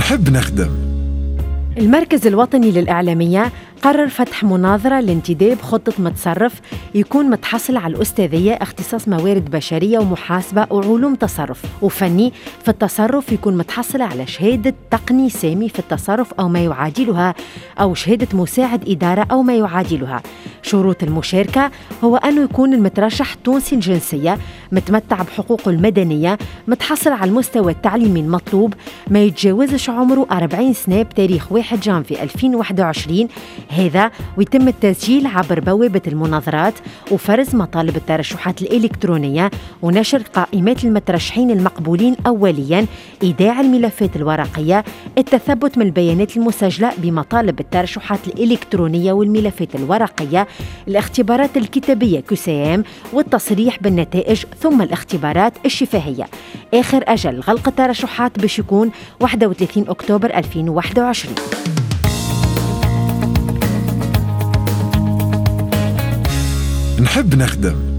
نحب نخدم. المركز الوطني للإعلامية قرر فتح مناظرة لانتداب خطة متصرف يكون متحصل على الأستاذية اختصاص موارد بشرية ومحاسبة وعلوم تصرف وفني في التصرف، يكون متحصل على شهادة تقني سامي في التصرف أو ما يعادلها، أو شهادة مساعد إدارة أو ما يعادلها. شروط المشاركة هو أنه يكون المترشح تونسي الجنسية، متمتع بحقوقه المدنية، متحصل على المستوى التعليمي المطلوب، ما يتجاوزش عمره 40 سنة بتاريخ 1 جانفي 2021 هذا، ويتم التسجيل عبر بوابة المناظرات وفرز مطالب الترشحات الإلكترونية ونشر قائمات المترشحين المقبولين أولياً، إيداع الملفات الورقية، التثبت من البيانات المسجلة بمطالب الترشحات الإلكترونية والملفات الورقية، الاختبارات الكتابية كسام والتصريح بالنتائج، ثم الاختبارات الشفهية. آخر أجل غلق الترشحات باش يكون 31 أكتوبر 2021. نحب نخدم.